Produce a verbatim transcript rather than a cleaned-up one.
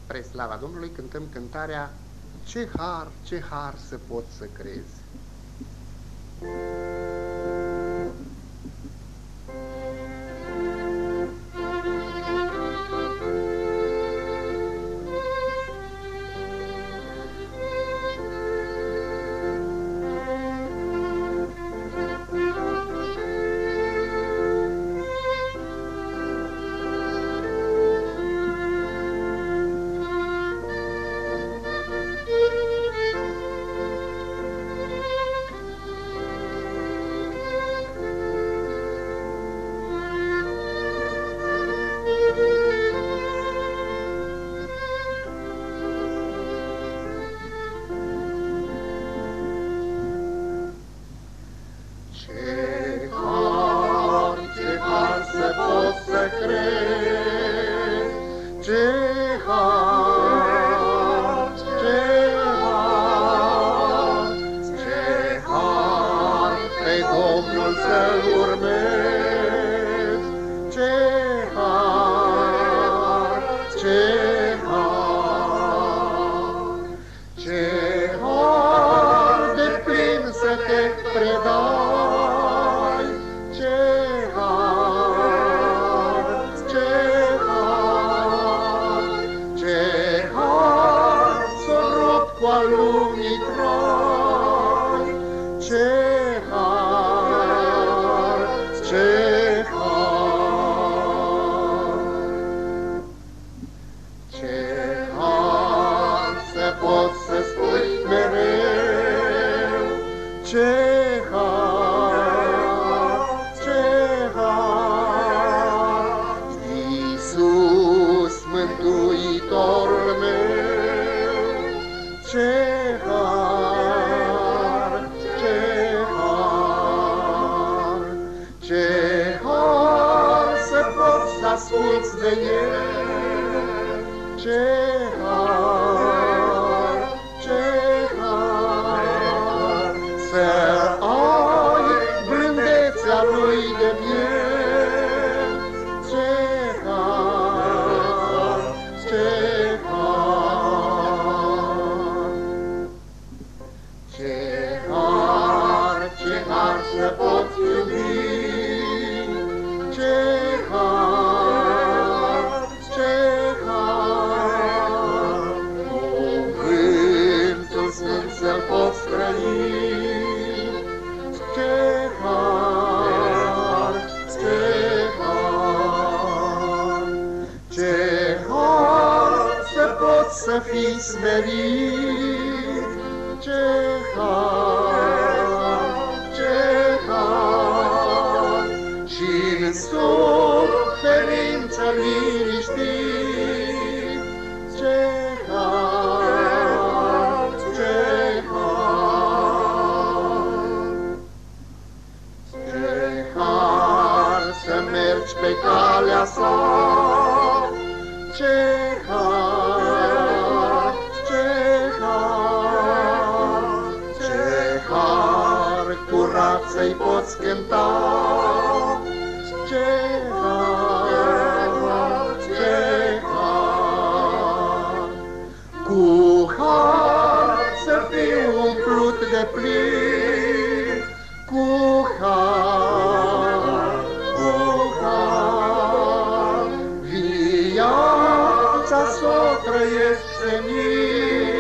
Spre slava Domnului cântăm cântarea Ce har, ce har să pot să crezi. Ce har, ce har să pot să crezi, ce har, ce har, ce har pe Domnul să-L urmezi, ce har, ce har, ce har de plin să te predai. Cu al lumii trai, ce har, ce har, ce har să pot să spui mereu, ce har, ce har, Iisus Mântuitorul meu. Ce har, ce har, ce har să poți să asculți de El, ce har, ce har, să ai blândețea Lui de miel, ce har, ce să poți iubi, ce har, ce har, cuvântul sfânt să-l poți trăi, ce har, ce har, ce har să poți să fii smerit, ce har, și-n suferință liniștit, ce har, ce har, ce har să mergi pe calea sa, ce har, ce har, ce har curat să-i poți cânta, ce har, ce har, cu har să fiu umplut de plin, cu har, cu har, viața s-o trăiesc senin.